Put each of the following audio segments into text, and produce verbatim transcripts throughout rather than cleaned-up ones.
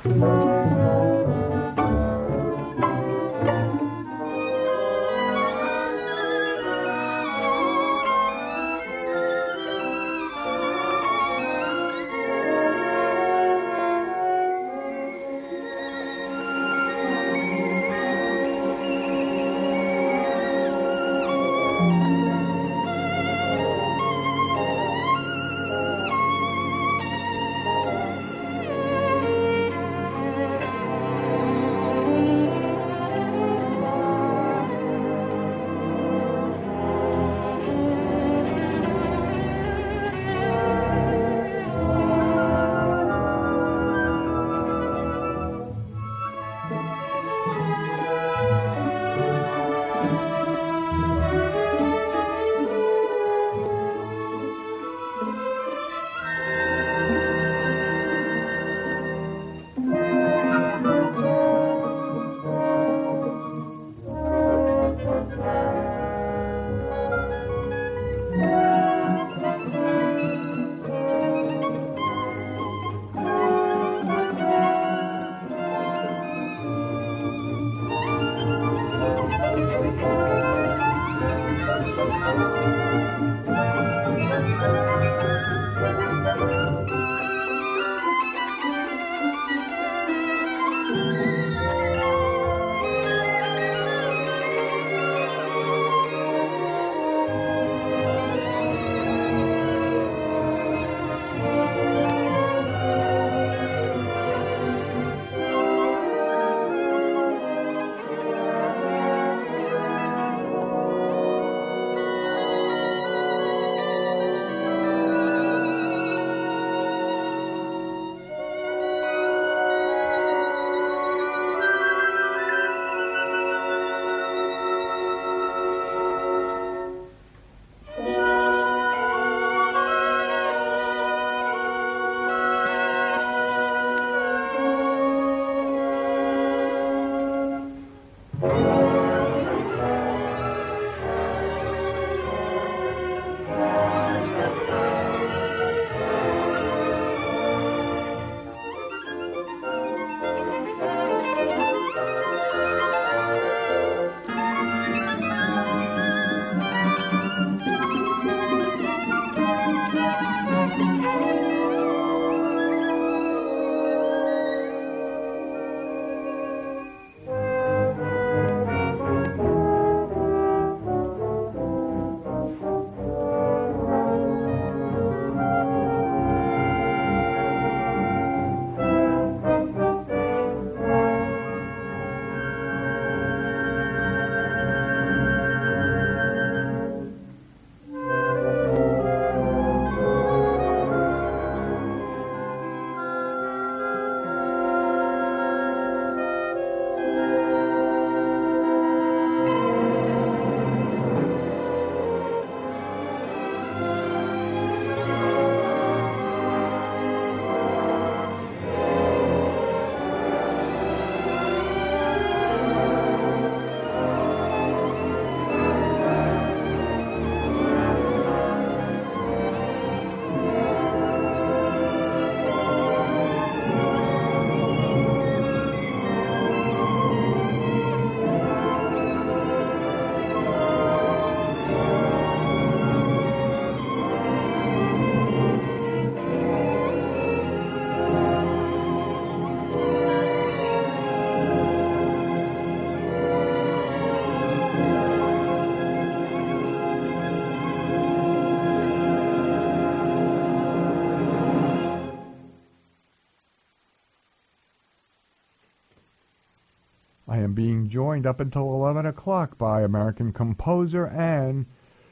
I am being joined up until eleven o'clock by American composer and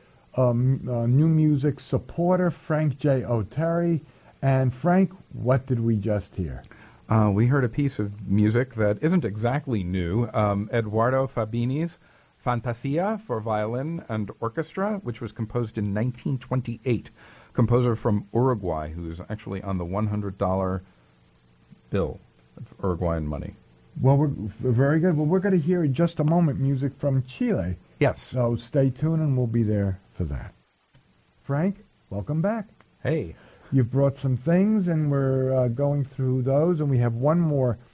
um, uh, new music supporter Frank J. Oteri. And Frank, what did we just hear? Uh, we heard a piece of music that isn't exactly new. Um, Eduardo Fabini's Fantasia for violin and orchestra, which was composed in nineteen twenty-eight. Composer from Uruguay, who's actually on the one hundred dollar bill of Uruguayan money. Well, we're very good. Well, we're going to hear in just a moment music from Chile. Yes. So stay tuned and we'll be there for that. Frank, welcome back. Hey. You've brought some things and we're uh, going through those, and we have one more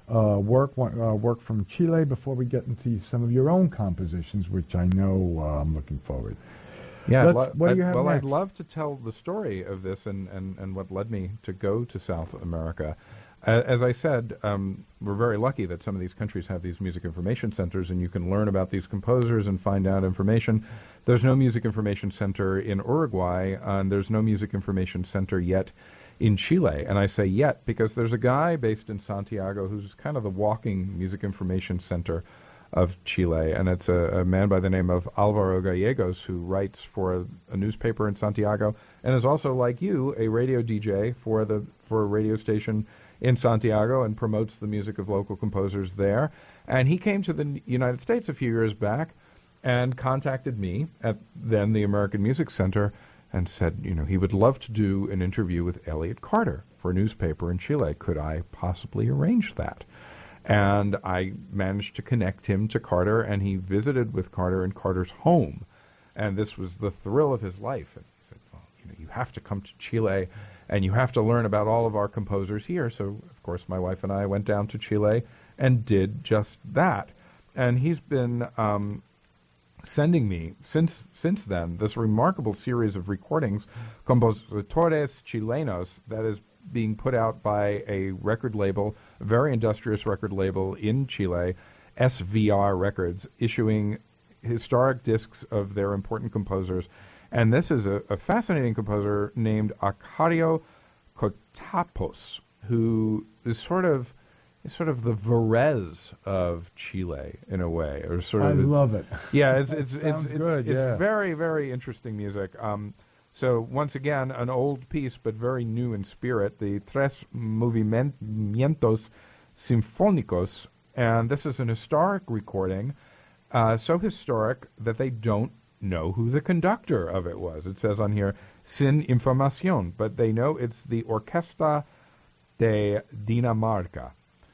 uh, work one- uh, work from Chile before we get into some of your own compositions, which I know uh, I'm looking forward. Yeah, Let's- lo- what do you I'd- have well, next? I'd love to tell the story of this and, and, and what led me to go to South America. A- As I said, um, we're very lucky that some of these countries have these music information centers, and you can learn about these composers and find out information. There's no music information center in Uruguay, and there's no music information center yet in Chile. And I say yet because there's a guy based in Santiago who's kind of the walking music information center of Chile, and it's a, a man by the name of Alvaro Gallegos, who writes for a, a newspaper in Santiago and is also, like you, a radio D J for the for a radio station in Santiago and promotes the music of local composers there. And he came to the N- United States a few years back and contacted me at then the American Music Center and said, you know, he would love to do an interview with Elliott Carter for a newspaper in Chile. Could I possibly arrange that? And I managed to connect him to Carter, and he visited with Carter in Carter's home. And this was the thrill of his life. And he said, well, you know, you have to come to Chile, and you have to learn about all of our composers here. So, of course, my wife and I went down to Chile and did just that. And he's been um, sending me, since since then, this remarkable series of recordings, Compositores Chilenos, that is being put out by a record label, a very industrious record label in Chile, S V R Records, issuing historic discs of their important composers. And this is a, a fascinating composer named Arcadio Cotapos, who is sort of is sort of the Varese of Chile in a way, or sort I of. it's- love it. Yeah, it's That it's it's sounds it's, good, it's yeah. very very interesting music. Um, so once again, an old piece but very new in spirit, the Tres Movimientos Sinfónicos, and this is an historic recording, uh, so historic that they don't know who the conductor of it was. It says on here, sin información, but they know it's the Orquesta de Dinamarca,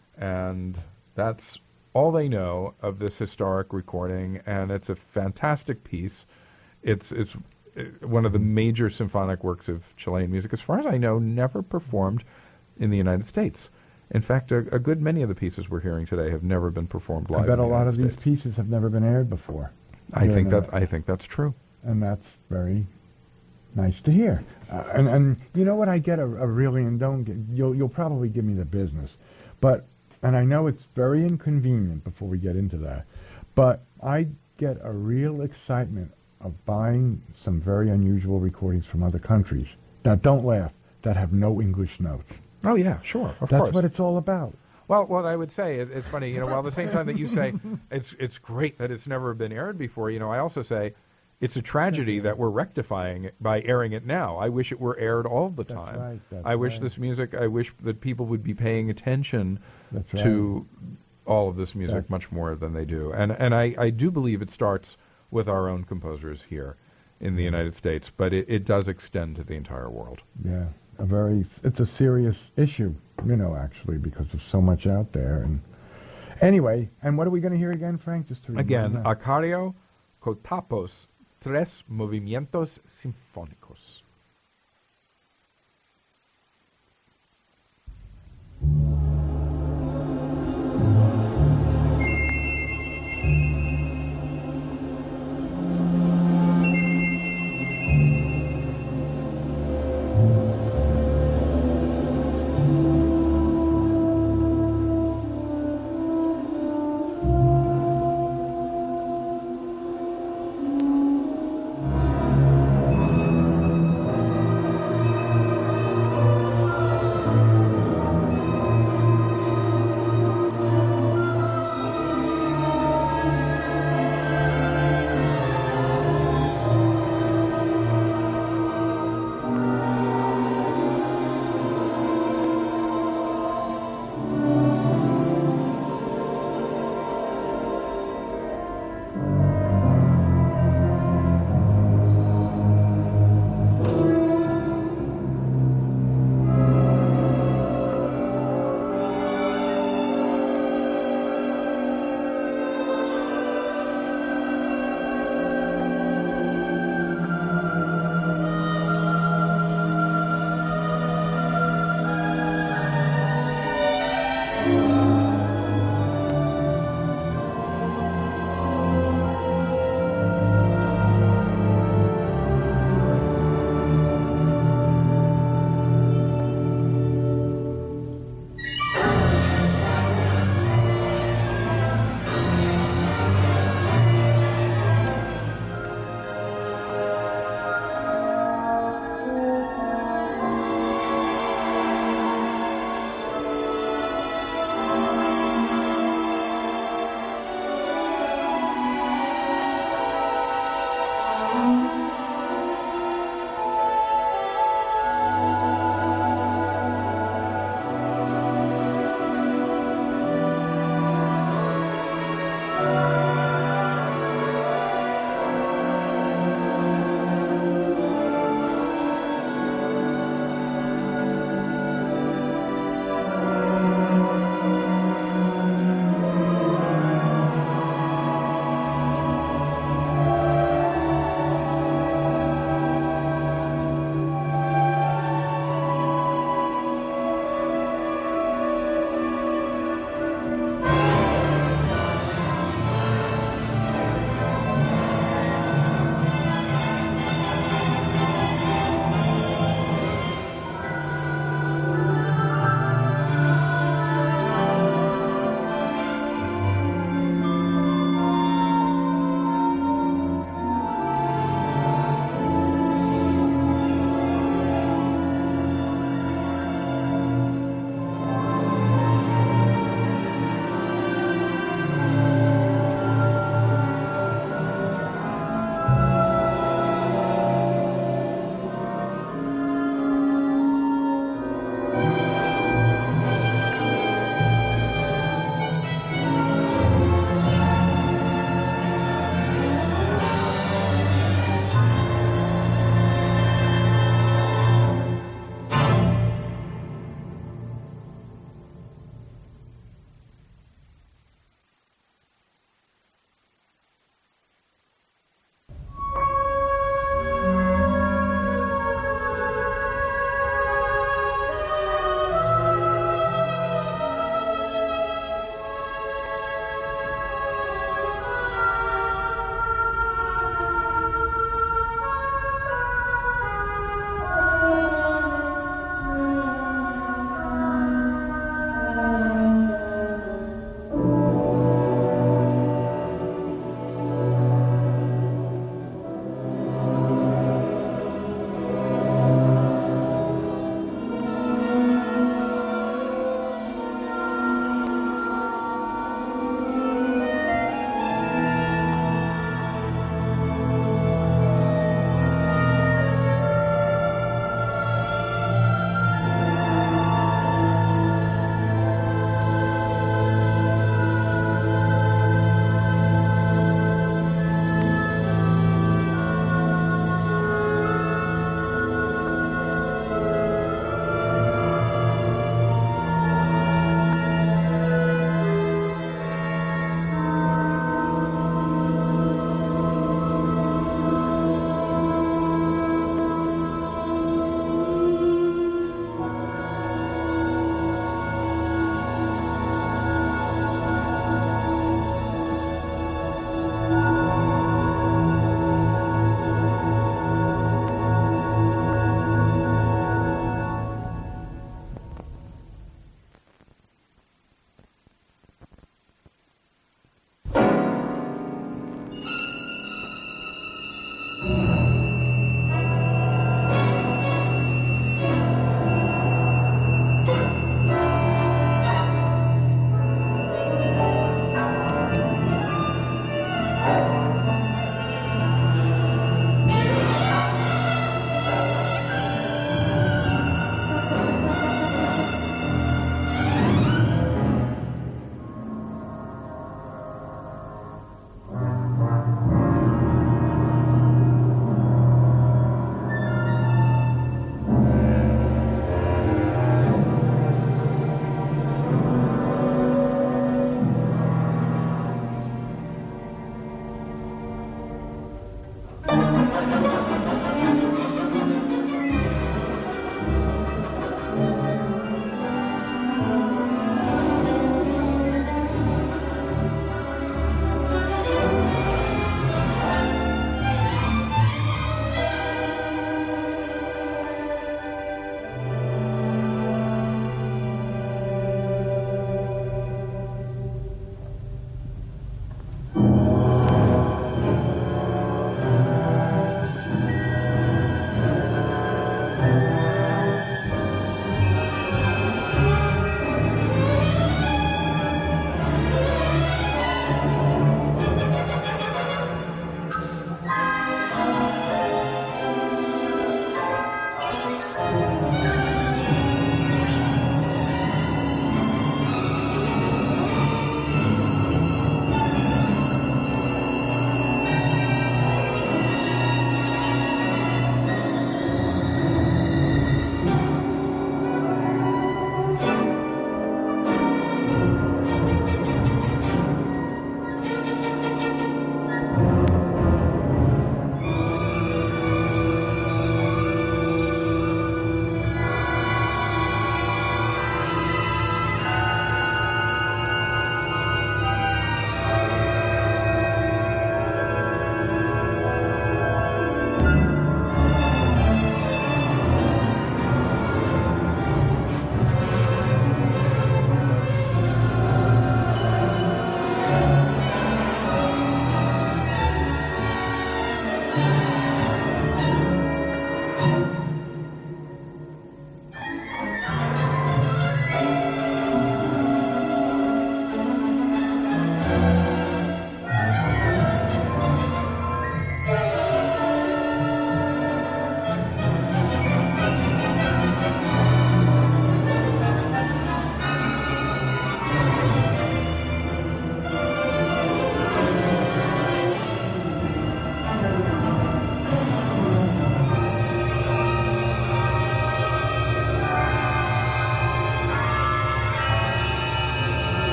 and that's all they know of this historic recording, and it's a fantastic piece. It's it's uh, one of the major symphonic works of Chilean music, as far as I know, never performed in the United States. In fact, a, a good many of the pieces we're hearing today have never been performed live. I bet in a the lot United of these States. pieces have never been aired before. I Here think in that the- I think that's true. and that's very nice to hear. Uh, and and you know what I get a, a really, and don't get, you'll you'll probably give me the business, but and I know it's very inconvenient before we get into that, but I get a real excitement of buying some very unusual recordings from other countries that don't laugh, that have no English notes. Oh yeah, sure, of That's course. what it's all about. Well, what I would say, it, it's funny, you know, while at the same time that you say it's it's great that it's never been aired before, you know, I also say it's a tragedy that we're rectifying it by airing it now. I wish it were aired all the That's time. right, that's I wish right. this music, I wish that people would be paying attention That's right. to all of this music That- much more than they do. And and I, I do believe it starts with our own composers here in the United States, but it, it does extend to the entire world. Yeah, a very, it's a serious issue, you know, actually, because there's so much out there. And anyway, and what are we going to hear again, Frank? Just to remind Again, that. Arcadio Cotapos, Tres Movimientos Sinfónicos.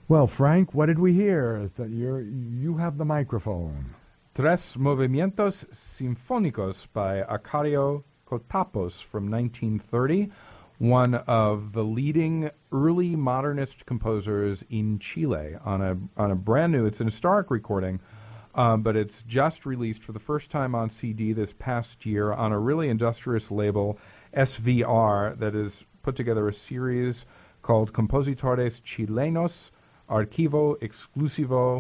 Well, Frank, what did we hear? That you're, you have the microphone. Tres Movimientos Sinfónicos by Arcadio Cotapos from nineteen thirty, one of the leading early modernist composers in Chile on a on a brand new, it's an historic recording, um, but it's just released for the first time on C D this past year on a really industrious label, S V R, that has put together a series called Compositores Chilenos Archivo Exclusivo,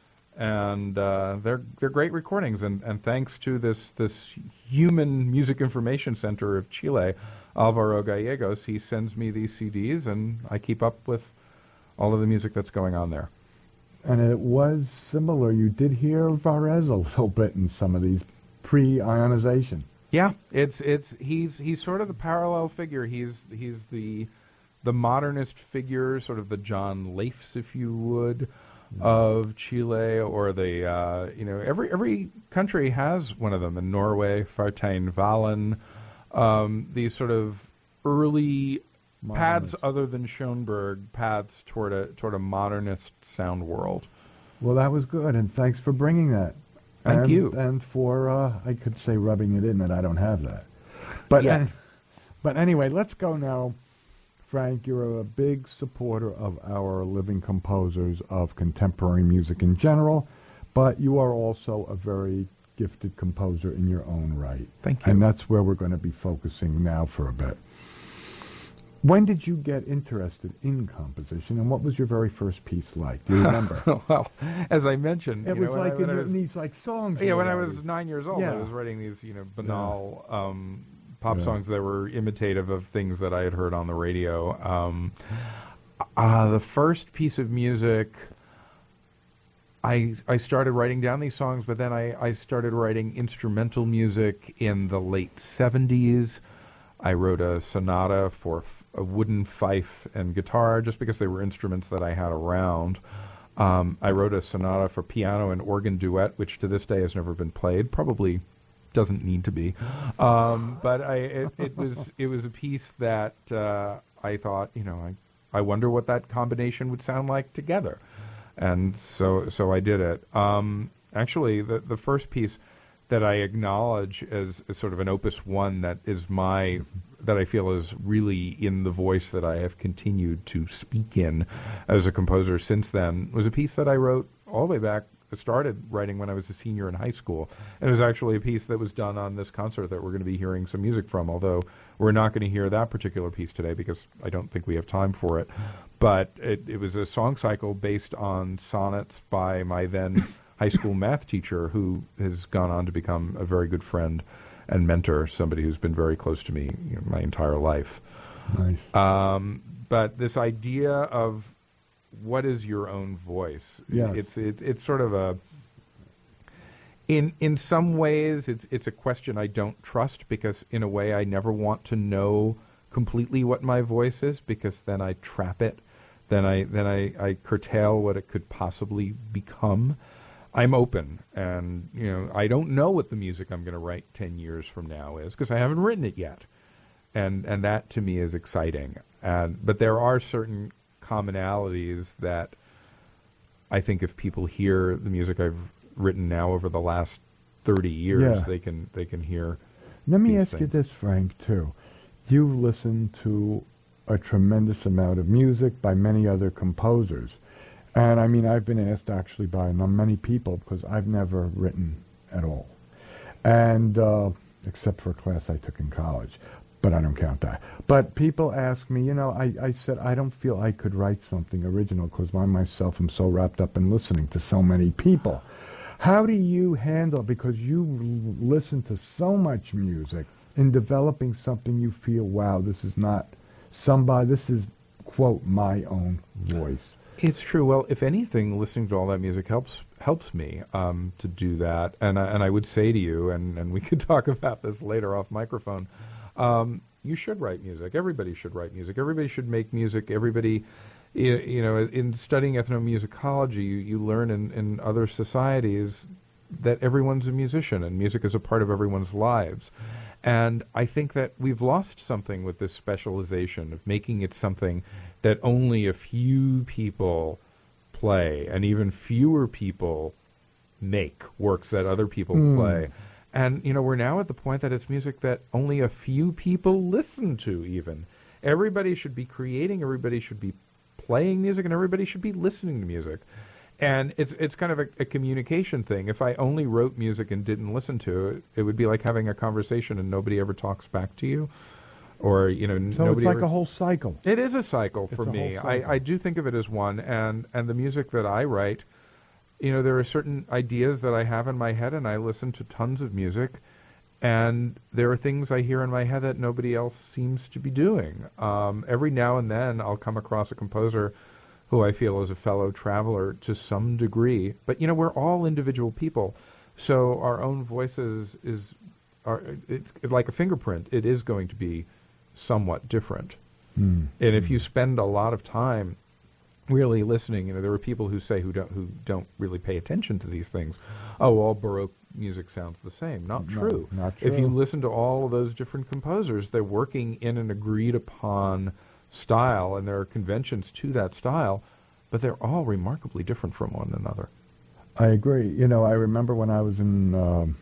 and uh, they're they're great recordings. And, and thanks to this this Human Music Information Center of Chile, Alvaro Gallegos, he sends me these C Ds, and I keep up with all of the music that's going on there. And it was similar. You did hear Varese a little bit in some of these pre-ionization. Yeah, it's it's he's he's sort of the parallel figure. He's he's the the modernist figure, sort of the John Leifs, if you would, of Chile, or the uh, you know every every country has one of them. In Norway, Fartein Valen, um, these sort of early paths other than Schoenberg, paths toward a toward a modernist sound world. Well, that was good, and thanks for bringing that. Thank and, you. And for, uh, I could say rubbing it in that I don't have that. But, Yeah. an- but anyway, let's go now. Frank, you're a big supporter of our living composers of contemporary music in general, but you are also a very gifted composer in your own right. Thank you. And that's where we're going to be focusing now for a bit. When did you get interested in composition, and what was your very first piece like? Do you remember? Well, as I mentioned, It you was know, when like I, when in I was, these like songs. yeah, you when I were was writing. nine years old, I Yeah. was writing these, you know, banal um, pop Yeah. songs that were imitative of things that I had heard on the radio. Um, uh, the first piece of music, I I started writing down these songs, but then I, I started writing instrumental music in the late seventies. I wrote a sonata for f- a wooden fife and guitar, just because they were instruments that I had around. Um, I wrote a sonata for piano and organ duet, which to this day has never been played. Probably doesn't need to be, um, but I it, it was it was a piece that uh, I thought, you know, I I wonder what that combination would sound like together, and so so I did it. Um, actually, the the first piece that I acknowledge as, as sort of an opus one that is my, that I feel is really in the voice that I have continued to speak in as a composer since then, was a piece that I wrote all the way back, started writing when I was a senior in high school. And it was actually a piece that was done on this concert that we're going to be hearing some music from, although we're not going to hear that particular piece today because I don't think we have time for it. But it, it was a song cycle based on sonnets by my then high school math teacher, who has gone on to become a very good friend and mentor, somebody who's been very close to me, you know, my entire life. Nice. Um, but this idea of what is your own voice? Yes. It's it's it's sort of a in in some ways it's it's a question I don't trust, because in a way I never want to know completely what my voice is, because then I trap it, then I then I, I curtail what it could possibly become. I'm open, and you know I don't know what the music I'm going to write ten years from now is, because I haven't written it yet, and and that to me is exciting. And but there are certain commonalities that I think if people hear the music I've written now over the last thirty years, Yeah. they can they can hear. Let me these ask you things. this, Frank, too. You've listened to a tremendous amount of music by many other composers. And I mean, I've been asked actually by n- many people, because I've never written at all. And, uh, except for a class I took in college, but I don't count that. But people ask me, you know, I, I said, I don't feel I could write something original, because I myself am so wrapped up in listening to so many people. How do you handle, because you l- listen to so much music, in developing something you feel, wow, this is not somebody, this is, quote, my own voice? It's true. Well, if anything, listening to all that music helps helps me um, to do that. And I, and I would say to you, and, and we could talk about this later off microphone, um, you should write music. Everybody should write music. Everybody should make music. Everybody, you, you know, in studying ethnomusicology, you, you learn in, in other societies that everyone's a musician, and music is a part of everyone's lives. And I think that we've lost something with this specialization of making it something that only a few people play, and even fewer people make works that other people Mm. play. And, you know, we're now at the point that it's music that only a few people listen to even. Everybody should be creating, everybody should be playing music, and everybody should be listening to music. And it's it's kind of a, a communication thing. If I only wrote music and didn't listen to it, it would be like having a conversation and nobody ever talks back to you. Or, you know, n- So nobody it's like ever a whole cycle. It is a cycle for It's a me. whole cycle. I, I do think of it as one, and, and the music that I write, you know, there are certain ideas that I have in my head, and I listen to tons of music, and there are things I hear in my head that nobody else seems to be doing. Um, every now and then I'll come across a composer who I feel is a fellow traveler to some degree, but, you know, we're all individual people, so our own voices is, are, it's like a fingerprint. It is going to be somewhat different. Mm. And if you spend a lot of time really listening, you know, there are people who say who don't who don't really pay attention to these things. Oh, all Baroque music sounds the same. Not No, true. not If you true. listen to all of those different composers, they're working in an agreed upon style, and there are conventions to that style, but they're all remarkably different from one another. I agree. You know, I remember when I was in um,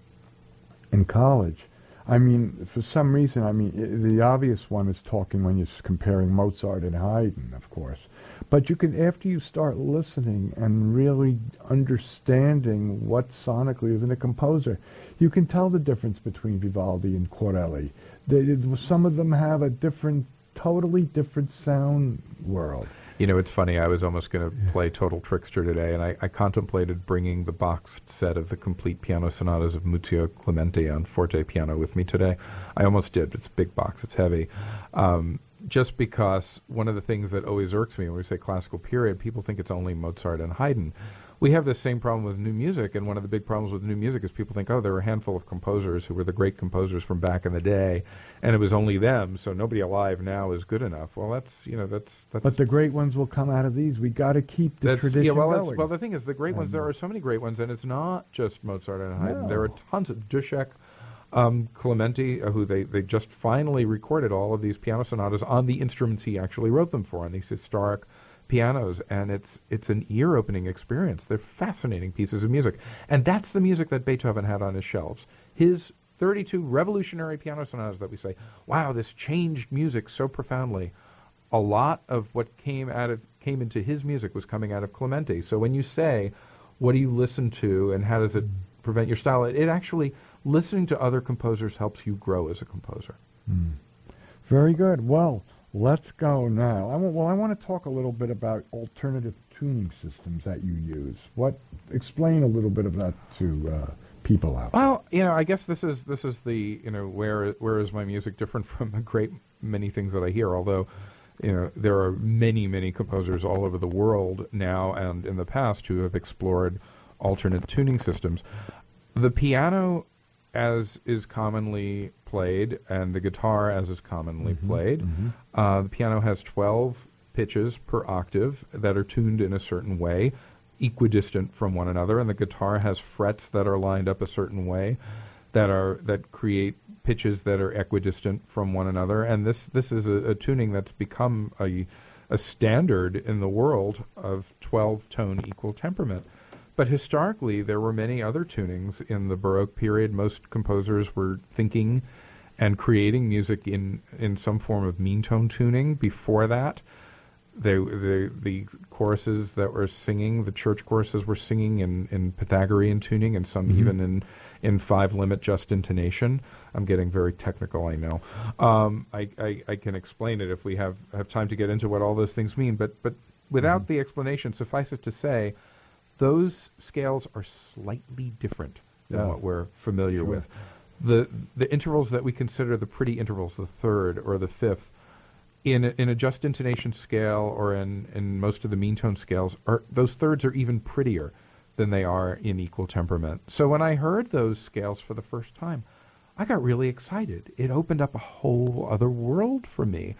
in college. I mean, for some reason, I mean, I the obvious one is talking when you're s- comparing Mozart and Haydn, of course. But you can, after you start listening and really understanding what sonically is in a composer, you can tell the difference between Vivaldi and Corelli. They, some of them have a different, totally different sound world. You know, it's funny, I was almost going to play Total Trickster today, and I, I contemplated bringing the boxed set of the complete piano sonatas of Muzio Clementi on forte piano with me today. I almost did, but it's a big box, it's heavy. Um, just because one of the things that always irks me when we say classical period, people think it's only Mozart and Haydn. We have the same problem with new music, and one of the big problems with new music is people think, oh, there were a handful of composers who were the great composers from back in the day, and it was only them, so nobody alive now is good enough. Well, that's, you know, that's... that's But the great ones will come out of these. We got to keep the that's, tradition yeah, well, that's, going. well, the thing is, the great ones, there are so many great ones, and it's not just Mozart and Haydn. There are No. tons of Duschek, um, Clementi, uh, who they, they just finally recorded all of these piano sonatas on the instruments he actually wrote them for, on these historic pianos, and it's it's an ear-opening experience. They're fascinating pieces of music, and that's the music that Beethoven had on his shelves. His thirty-two revolutionary piano sonatas that we say, wow, this changed music so profoundly. A lot of what came out of came into his music was coming out of Clementi. So when you say, what do you listen to, and how does it prevent your style? It, it actually, listening to other composers helps you grow as a composer. Mm. Very good. Well, let's go now. I want, well, I want to talk a little bit about alternative tuning systems that you use. What? Explain a little bit of that to uh, people out there. Well, you know, I guess this is this is the, you know, where where is my music different from a great many things that I hear, although, you know, there are many, many composers all over the world now and in the past who have explored alternate tuning systems. The piano, as is commonly played, and the guitar, as is commonly Mhm, played, mhm. uh, the piano has twelve pitches per octave that are tuned in a certain way, equidistant from one another, and the guitar has frets that are lined up a certain way that are that create pitches that are equidistant from one another. And this this is a, a tuning that's become a a standard in the world of twelve tone equal temperament. But historically, there were many other tunings in the Baroque period. Most composers were thinking and creating music in, in some form of mean tone tuning. Before that, they, the the choruses that were singing, the church choruses were singing in, in Pythagorean tuning, and some Mhm. even in, in five-limit just intonation. I'm getting very technical, I know. Um, I, I, I can explain it if we have, have time to get into what all those things mean, but, but without Mhm. the explanation, suffice it to say, those scales are slightly different than Yeah. what we're familiar Sure. with. The the intervals that we consider the pretty intervals, the third or the fifth, in a, in a just intonation scale or in, in most of the mean tone scales, are those thirds are even prettier than they are in equal temperament. So when I heard those scales for the first time, I got really excited. It opened up a whole other world for me.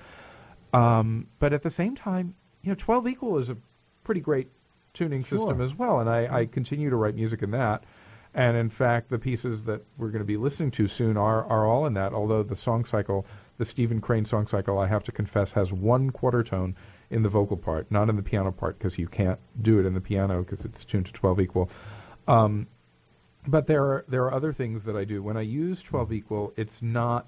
Um, but at the same time, you know, twelve equal is a pretty great tuning system Sure. as well, and I, I continue to write music in that. And in fact, the pieces that we're going to be listening to soon are, are all in that, although the song cycle, the Stephen Crane song cycle, I have to confess, has one quarter tone in the vocal part, not in the piano part, because you can't do it in the piano because it's tuned to twelve equal. Um, but there are there are other things that I do. When I use twelve equal, it's not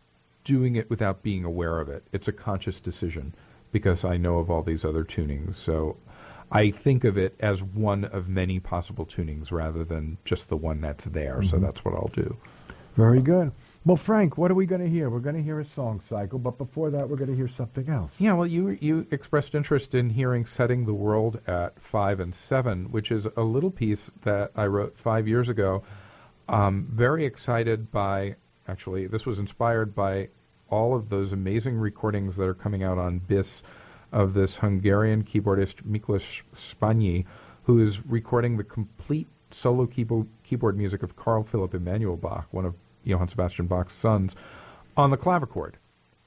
doing it without being aware of it. It's a conscious decision because I know of all these other tunings. So I think of it as one of many possible tunings rather than just the one that's there. Mm-hmm. So that's what I'll do. Very good. Well, Frank, what are we going to hear? We're going to hear a song cycle, but before that, we're going to hear something else. Yeah, well, you you expressed interest in hearing Setting the World at five and seven, which is a little piece that I wrote five years ago. Um, very excited by, actually, this was inspired by all of those amazing recordings that are coming out on B I S of this Hungarian keyboardist Miklos Spanyi, who is recording the complete solo keyboard, keyboard music of Carl Philipp Emanuel Bach, one of Johann Sebastian Bach's sons, on the clavichord.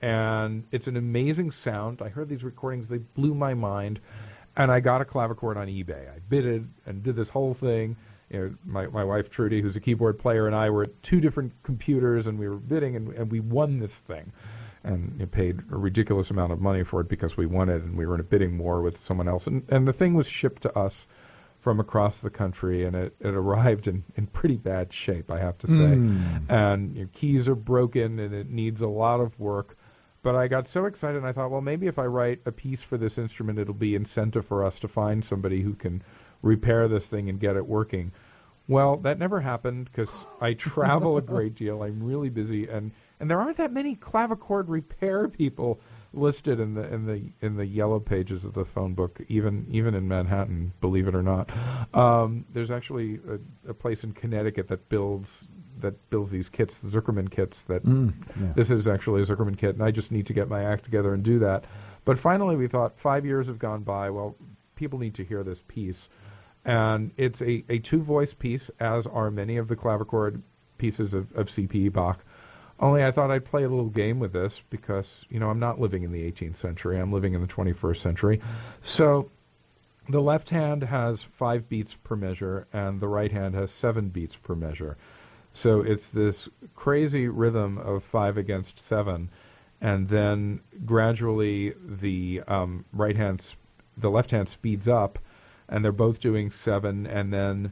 And it's an amazing sound. I heard these recordings, they blew my mind, and I got a clavichord on eBay. I bid it and did this whole thing. You know, my, my wife Trudy, who's a keyboard player, and I were at two different computers, and we were bidding, and, and we won this thing. And you know, paid a ridiculous amount of money for it because we won it, and we were in a bidding war with someone else. And, and the thing was shipped to us from across the country, and it, it arrived in, in pretty bad shape, I have to say. Mm. And you know, keys are broken, and it needs a lot of work. But I got so excited, and I thought, well, maybe if I write a piece for this instrument, it'll be incentive for us to find somebody who can repair this thing and get it working. Well, that never happened because I travel a great deal. I'm really busy, and, and there aren't that many clavichord repair people listed in the in the in the yellow pages of the phone book, even even in Manhattan, believe it or not. Um, there's actually a, a place in Connecticut that builds that builds these kits, the Zuckerman kits. That mm, yeah. This is actually a Zuckerman kit, and I just need to get my act together and do that. But finally, we thought five years have gone by. Well, people need to hear this piece, and it's a, a two-voice piece, as are many of the clavichord pieces of, of C P E Bach. Only I thought I'd play a little game with this because, you know, I'm not living in the eighteenth century. I'm living in the twenty-first century. So the left hand has five beats per measure, and the right hand has seven beats per measure. So it's this crazy rhythm of five against seven, and then gradually the um, right hand, sp- the left hand speeds up, and they're both doing seven, and then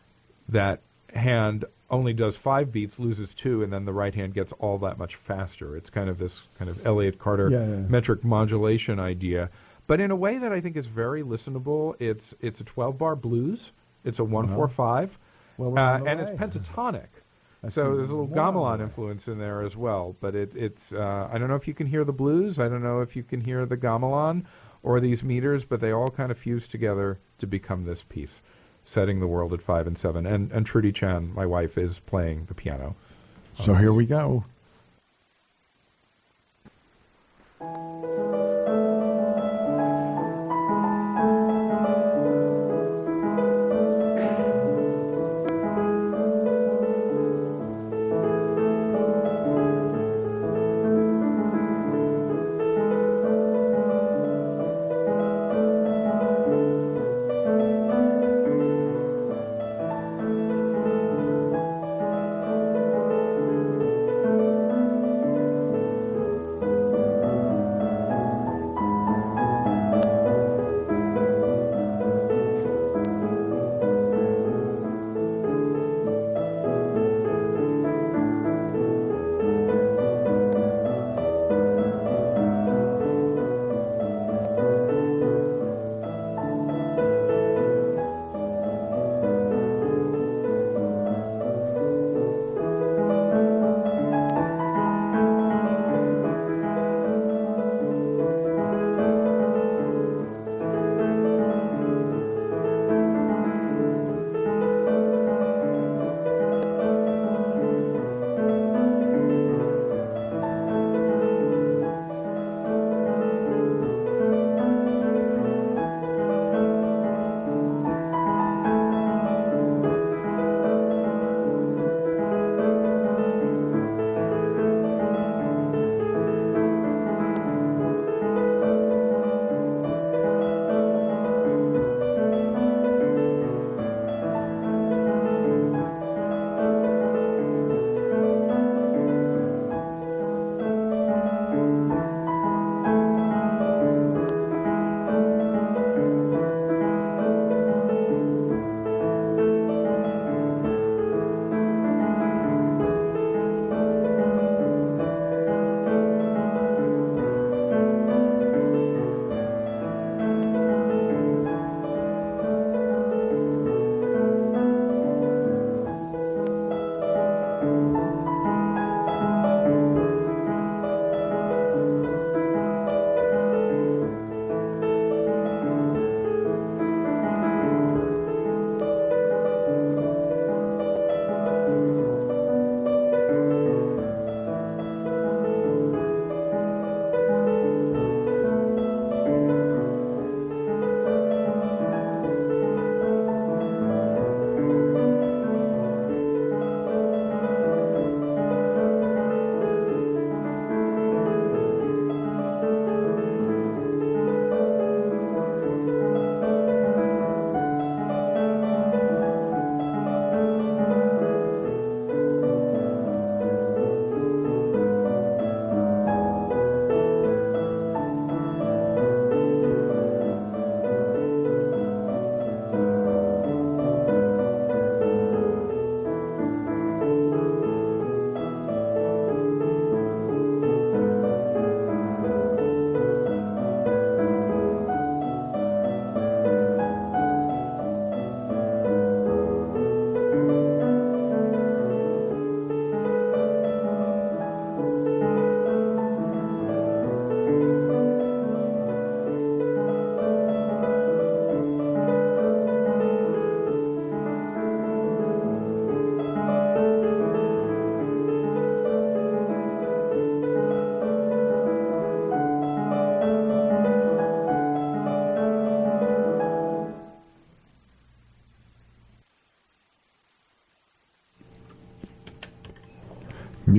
that hand only does five beats, loses two, and then the right hand gets all that much faster. It's kind of this kind of Elliott Carter yeah, yeah. metric modulation idea, but in a way that I think is very listenable. It's it's a twelve-bar blues. It's a one four five, well, uh, and it's pentatonic. That's so there's a little gamelan influence in there as well. But it, it's uh, I don't know if you can hear the blues. I don't know if you can hear the gamelan or these meters, but they all kind of fuse together to become this piece. Setting the World at five and seven, and and Trudy Chan, my wife, is playing the piano. So here we go.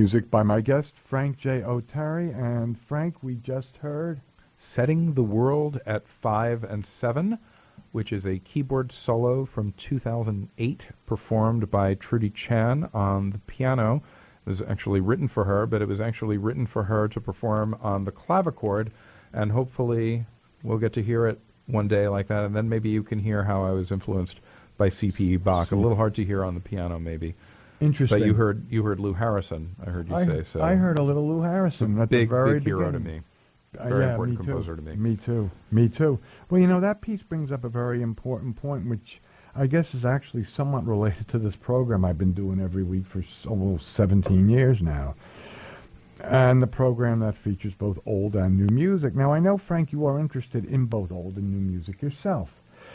music by my guest, Frank J. Oteri. And Frank, we just heard Setting the World at Five and Seven, which is a keyboard solo from two thousand eight, performed by Trudy Chan on the piano. It was actually written for her, but it was actually written for her to perform on the clavichord, and hopefully we'll get to hear it one day like that, and then maybe you can hear how I was influenced by C P E Bach. A little hard to hear on the piano, maybe. Interesting. But you heard you heard Lou Harrison, I heard you I, say. So I heard a little Lou Harrison at big, the very big hero to beginning. me. Uh, Very yeah, important me composer too. to me. Me too. Me too. Well, you know, that piece brings up a very important point, which I guess is actually somewhat related to this program I've been doing every week for s- almost seventeen years now. And the program that features both old and new music. Now, I know, Frank, you are interested in both old and new music yourself.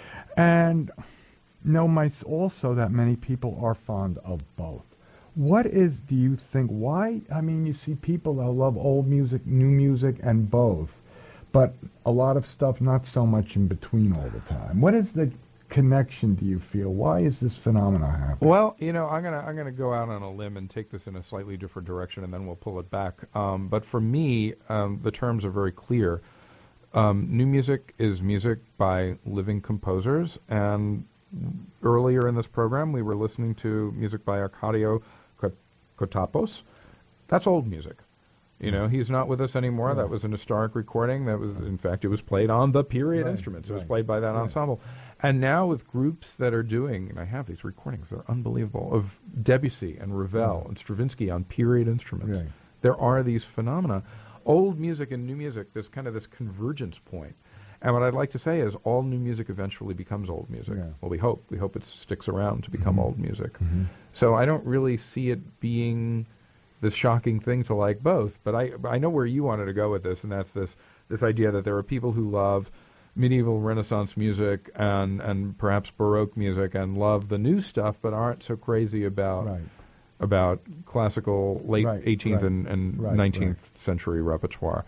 And know my, also that many people are fond of both. What is, do you think, why, I mean, you see people that love old music, new music, and both, but a lot of stuff not so much in between all the time. What is the connection, do you feel? Why is this phenomenon happening? Well, you know, I'm gonna I'm gonna go out on a limb and take this in a slightly different direction, and then we'll pull it back. Um, but for me, um, the terms are very clear. Um, new music is music by living composers, and earlier in this program, we were listening to music by Arcadio Kot- Kotapos. That's old music. You know, he's not with us anymore. Right. That was an historic recording. That was, in fact, it was played on the period Right, instruments. It was right, played by that right. ensemble. And now with groups that are doing, and I have these recordings, they're unbelievable, of Debussy and Ravel Right. and Stravinsky on period instruments. Right. There are these phenomena. Old music and new music, there's kind of this convergence point. And what I'd like to say is all new music eventually becomes old music. Yeah. Well, we hope. We hope it sticks around to become Mhm. old music. Mhm. So I don't really see it being this shocking thing to like both, but I I know where you wanted to go with this, and that's this this idea that there are people who love medieval Renaissance music and and perhaps Baroque music and love the new stuff, but aren't so crazy about Right. about classical late Right, eighteenth right, and, and right, nineteenth century repertoire.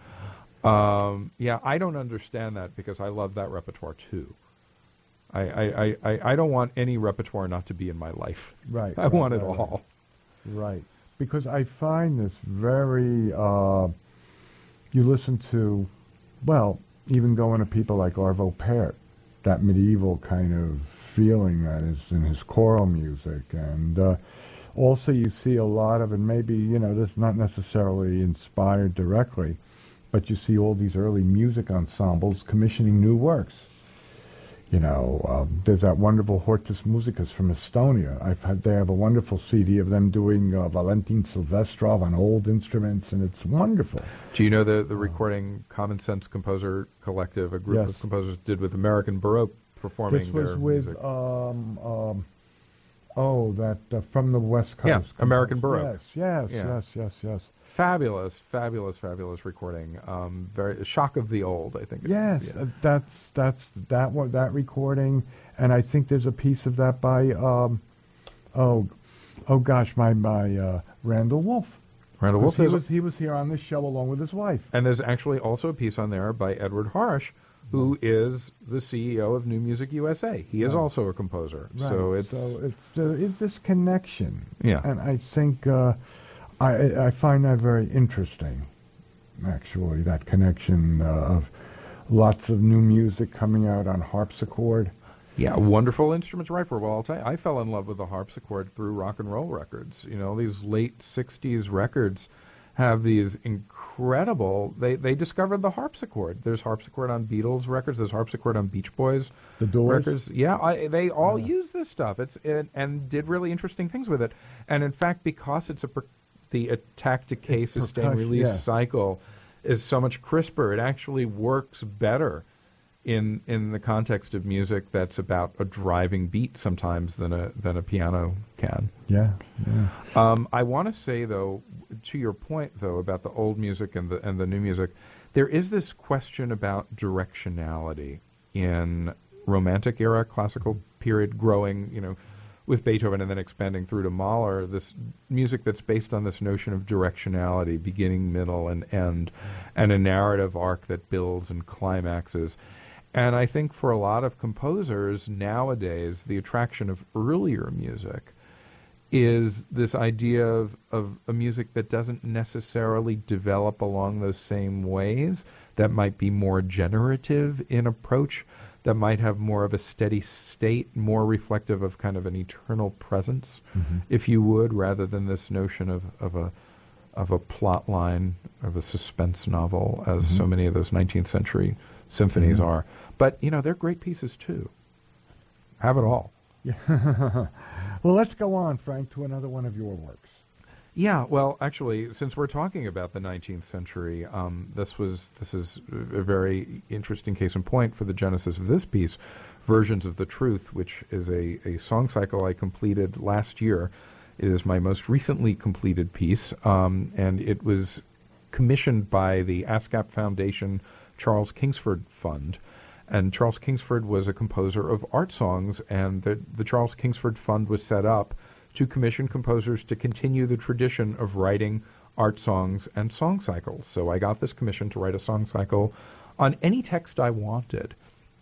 Um, yeah, I don't understand that because I love that repertoire too. I, I, I, I, I don't want any repertoire not to be in my life. Right. I right, want it right, all. Right. Because I find this very, uh, you listen to, well, even going to people like Arvo Pärt, that medieval kind of feeling that is in his choral music. And uh, also you see a lot of, and maybe, you know, this is not necessarily inspired directly, but you see all these early music ensembles commissioning new works. You know, um, there's that wonderful Hortus Musicus from Estonia. I've had, they have a wonderful C D of them doing uh, Valentin Silvestrov on old instruments, and it's wonderful. Do you know the, the recording Common Sense Composer Collective, a group Yes. of composers did with American Baroque performing This was their with, music? um, um, oh, that uh, from the West Coast. Yeah, American Baroque. Yes, yes, Yeah. yes, yes, yes. Fabulous, fabulous, fabulous recording. Um, very shock of the old, I think. it- Yes, yeah. uh, that's that's that one, that recording, and I think there's a piece of that by um, oh, oh gosh, my my uh, Randall Wolf. Randall Wolf He is, was he was here on this show along with his wife. and there's actually also a piece on there by Edward Harsh, who is the C E O of New Music U S A. He is Right. also a composer. Right. So it's so it's uh, it's this connection. Yeah. and I think uh, I I find that very interesting. Actually, that connection uh, of lots of new music coming out on harpsichord. Yeah, wonderful instruments, right? For well, I'll tell you, I fell in love with the harpsichord through rock and roll records. You know, these late sixties records have these incredible. They they discovered the harpsichord. There's harpsichord on Beatles records. There's harpsichord on Beach Boys The Doors. records. Yeah, I, they all Yeah. use this stuff. It's it, and did really interesting things with it. And in fact, because it's a per, the attack decay It's sustain percussion, release yeah. cycle is so much crisper. It actually works better in in the context of music that's about a driving beat sometimes than a than a piano can. Yeah, yeah. Um, I want to say though, to your point though about the old music and the and the new music, there is this question about directionality in Romantic era, classical period, growing, you know, with Beethoven and then expanding through to Mahler. This music that's based on this notion of directionality, beginning, middle, and end, and a narrative arc that builds and climaxes. And I think for a lot of composers nowadays, the attraction of earlier music is this idea of, of a music that doesn't necessarily develop along those same ways, that might be more generative in approach, that might have more of a steady state, more reflective of kind of an eternal presence, Mm-hmm. if you would, rather than this notion of, of a of a plot line, of a suspense novel, as Mm-hmm. so many of those nineteenth century symphonies Mhm. are. But, you know, they're great pieces too. Have it all. Yeah. Well, let's go on, Frank, to another one of your works. Yeah, well, actually, since we're talking about the nineteenth century, um, this was this is a very interesting case in point for the genesis of this piece, Versions of the Truth, which is a, a song cycle I completed last year. It is my most recently completed piece, um, and it was commissioned by the ASCAP Foundation Charles Kingsford Fund. And Charles Kingsford was a composer of art songs, and the, the Charles Kingsford Fund was set up to commission composers to continue the tradition of writing art songs and song cycles. So I got this commission to write a song cycle on any text I wanted.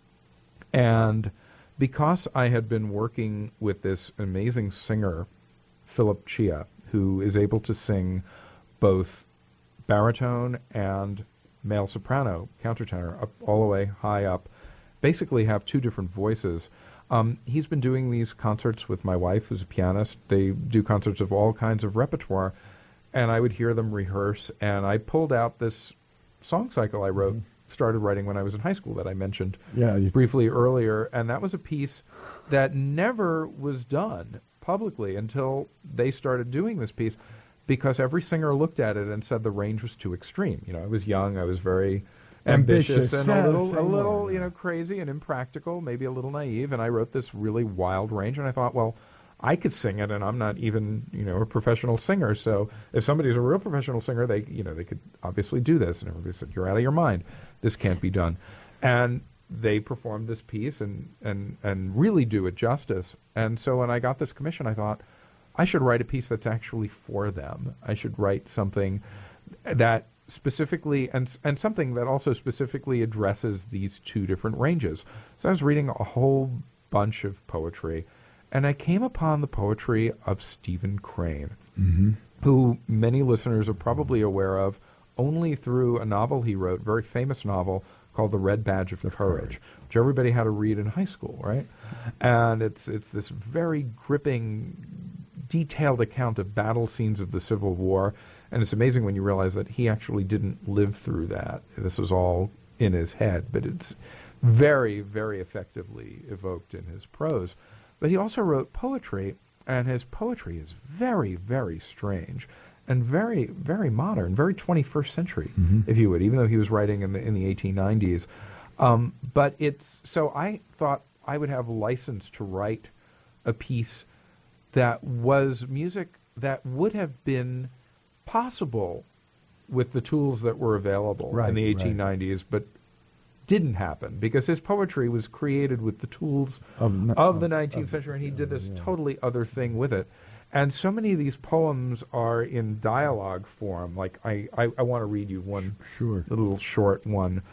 And because I had been working with this amazing singer, Philip Chia, who is able to sing both baritone and male soprano, countertenor, up all the way high up, basically have two different voices. Um, he's been doing these concerts with my wife, who's a pianist. They do concerts of all kinds of repertoire, and I would hear them rehearse, and I pulled out this song cycle I wrote, mm-hmm. started writing when I was in high school that I mentioned Yeah, you- briefly earlier, and that was a piece that never was done publicly until they started doing this piece, because every singer looked at it and said the range was too extreme. You know, I was young, I was very ambitious, Ambitious, and yeah, a little, a same little, way, you yeah. know, crazy and impractical, maybe a little naive. And I wrote this really wild range, and I thought, well, I could sing it, and I'm not even, you know, a professional singer. So if somebody's a real professional singer, they, you know, they could obviously do this. And everybody said, "You're out of your mind. This can't be done." And they performed this piece and and and really do it justice. And so when I got this commission, I thought, I should write a piece that's actually for them. I should write something that specifically, and and something that also specifically addresses these two different ranges. So I was reading a whole bunch of poetry, and I came upon the poetry of Stephen Crane, Mm-hmm. who many listeners are probably aware of only through a novel he wrote, a very famous novel called The Red Badge of Courage, Courage. which everybody had to read in high school, right? And it's it's this very gripping, detailed account of battle scenes of the Civil War. And it's amazing when you realize that he actually didn't live through that. This was all in his head, but it's very, very effectively evoked in his prose. But he also wrote poetry, and his poetry is very, very strange and very, very modern, very twenty-first century, Mhm. if you would, even though he was writing in the in the eighteen nineties. Um, but it's so I thought I would have license to write a piece that was music that would have been possible with the tools that were available Right, in the right. eighteen nineties, but didn't happen because his poetry was created with the tools Of n- of the of- nineteenth of- century, and he did this yeah. totally other thing with it. And so many of these poems are in dialogue form. Like I, I, I want to read you one Sure. little short one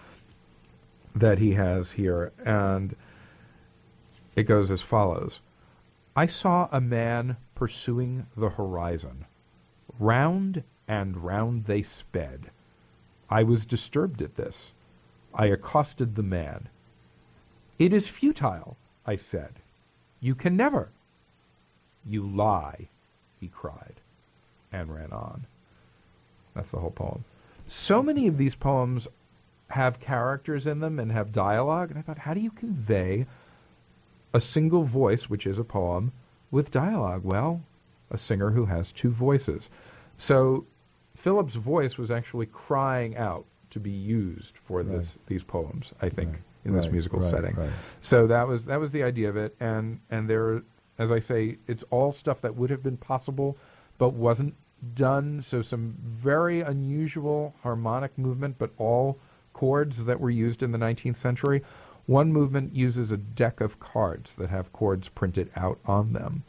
that he has here, and it goes as follows. I saw a man pursuing the horizon. Round and round they sped. I was disturbed at this. I accosted the man. It is futile, I said. You can never. You lie, he cried, and ran on. That's the whole poem. So many of these poems have characters in them and have dialogue, and I thought, how do you convey a single voice, which is a poem, with dialogue? Well, a singer who has two voices. So Philip's voice was actually crying out to be used for Right. this these poems, I think, Right. in this Right, musical right, setting. right. So that was that was the idea of it, and and there, as I say, it's all stuff that would have been possible, but wasn't done. So some very unusual harmonic movement, but all chords that were used in the nineteenth century. One movement uses a deck of cards that have chords printed out on them,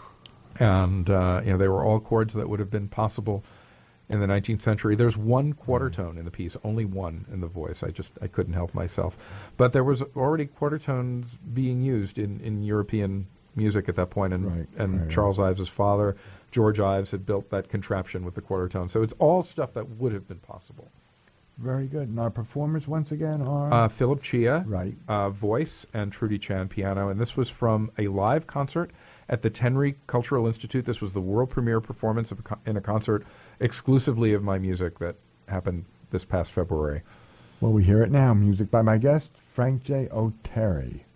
and uh, you know they were all chords that would have been possible in the nineteenth century. There's one quarter tone in the piece, only one in the voice. I just, I couldn't help myself. But there was already quarter tones being used in, in European music at that point, and Right, and right, Charles Ives' father, George Ives, had built that contraption with the quarter tone. So it's all stuff that would have been possible. Very good. And our performers once again are Uh, Philip Chia, right. uh, voice, and Trudy Chan, piano. And this was from a live concert at the Tenry Cultural Institute. This was the world premiere performance of a co- in a concert exclusively of my music that happened this past February. Well, we hear it now. Music by my guest, Frank J. O'Terry.